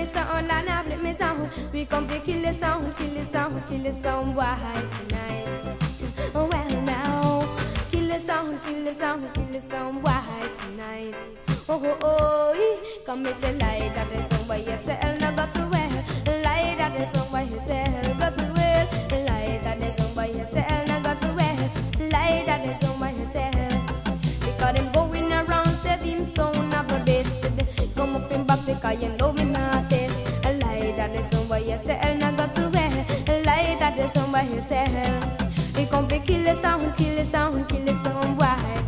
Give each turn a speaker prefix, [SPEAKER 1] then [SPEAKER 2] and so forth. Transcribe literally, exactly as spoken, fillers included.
[SPEAKER 1] me sound, and I flip me sound. We come to kill the sound, kill the sound, kill the sound. Why it's nice? Oh well now, kill the sound, kill the sound, kill the sound. Why it's nice? Oh oh oh, come me say lie that the song why you tell no go to well. Lie that the song why you tell go to well. Lie that the song why you tell no go to well. Lie that the song why you tell. Because them going around say him sound of the best. Come up in back because you know me not this. Lie that the song why you tell no go to well. Lie that the song why you tell. We come to kill the sound, kill the sound, kill the sound. Why?